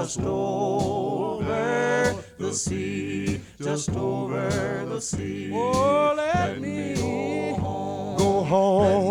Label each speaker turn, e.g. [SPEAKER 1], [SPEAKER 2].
[SPEAKER 1] just over the sea, just over the sea.
[SPEAKER 2] Oh, let me go home.